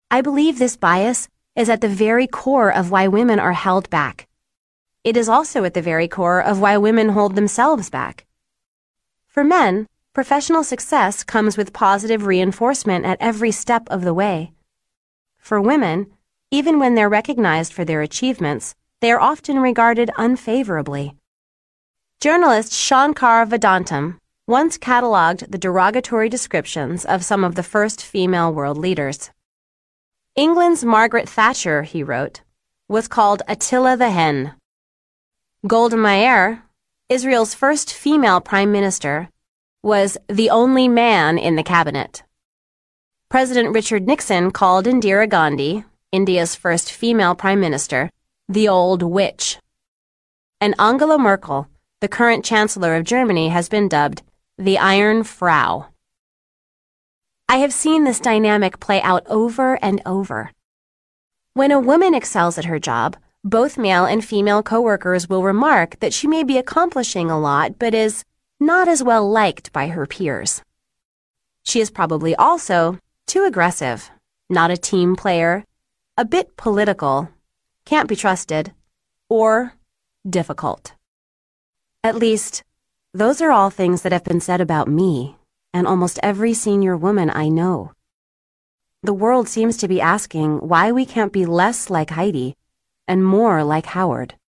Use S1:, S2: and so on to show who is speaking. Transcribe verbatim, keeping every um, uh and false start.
S1: I believe this bias is at the very core of why women are held back. It is also at the very core of why women hold themselves back. For men, professional success comes with positive reinforcement at every step of the way. For women, even when they're recognized for their achievements, they are often regarded unfavorably. Journalist Shankar Vedantam once cataloged the derogatory descriptions of some of the first female world leaders. England's Margaret Thatcher, he wrote, was called Attila the Hen. Golda Meir, Israel's first female prime minister, was the only man in the cabinet. President Richard Nixon called Indira Gandhi, India's first female prime minister, the old witch. And Angela Merkel, the current chancellor of Germany, has been dubbed the Iron Frau. I have seen this dynamic play out over and over. When a woman excels at her job, both male and female coworkers will remark that she may be accomplishing a lot but is not as well liked by her peers. She is probably also too aggressive, not a team player, a bit political, can't be trusted, or difficult. At least, those are all things that have been said about me and almost every senior woman I know. The world seems to be asking why we can't be less like Heidi and more like Howard.